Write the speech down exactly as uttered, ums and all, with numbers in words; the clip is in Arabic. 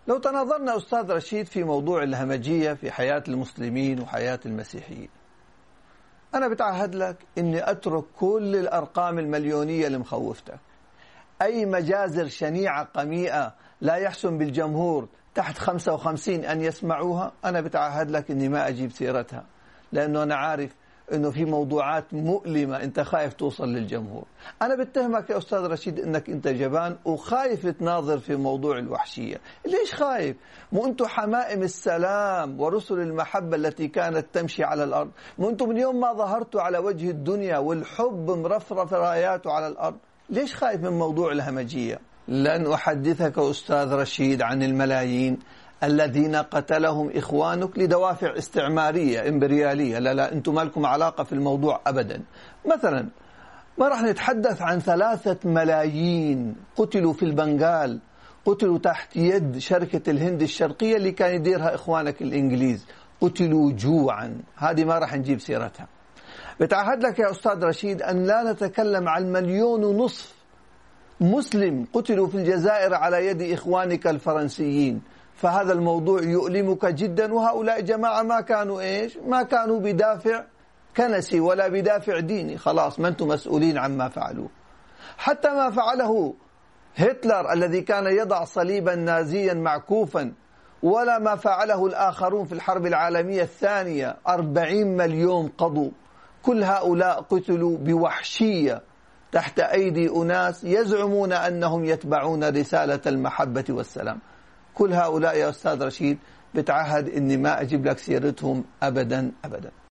لو تناظرنا أستاذ رشيد في موضوع الهمجية في حياة المسلمين وحياة المسيحيين، أنا بتعهد لك أني أترك كل الأرقام المليونية اللي مخوفتك. أي مجازر شنيعة قميئة لا يحسن بالجمهور تحت خمسة وخمسين أن يسمعوها، أنا بتعهد لك أني ما أجيب سيرتها، لأنه أنا عارف أنه في موضوعات مؤلمة أنت خايف توصل للجمهور. أنا بتهمك يا أستاذ رشيد أنك أنت جبان وخايف تناظر في موضوع الوحشية. ليش خايف؟ مو أنتم حمائم السلام ورسل المحبة التي كانت تمشي على الأرض؟ مو أنتم من يوم ما ظهرتوا على وجه الدنيا والحب مرفرف راياته على الأرض؟ ليش خايف من موضوع الهمجية؟ لن أحدثك أستاذ رشيد عن الملايين الذين قتلهم إخوانك لدوافع استعمارية إمبريالية. لا لا أنتم ما لكم علاقة في الموضوع أبدا. مثلا ما راح نتحدث عن ثلاثة ملايين قتلوا في البنغال، قتلوا تحت يد شركة الهند الشرقية اللي كان يديرها إخوانك الإنجليز، قتلوا جوعا. هذه ما راح نجيب سيرتها. بتعهد لك يا أستاذ رشيد أن لا نتكلم عن مليون ونصف مسلم قتلوا في الجزائر على يد إخوانك الفرنسيين، فهذا الموضوع يؤلمك جدا. وهؤلاء جماعة ما كانوا إيش؟ ما كانوا بدافع كنسي ولا بدافع ديني. خلاص ما أنتم مسؤولين عما فعلوه. حتى ما فعله هتلر الذي كان يضع صليبا نازيا معكوفا، ولا ما فعله الآخرون في الحرب العالمية الثانية، أربعين مليون قضوا. كل هؤلاء قتلوا بوحشية تحت أيدي أناس يزعمون أنهم يتبعون رسالة المحبة والسلام. كل هؤلاء يا أستاذ رشيد بتعهد إني ما أجيب لك سيرتهم أبدا أبدا.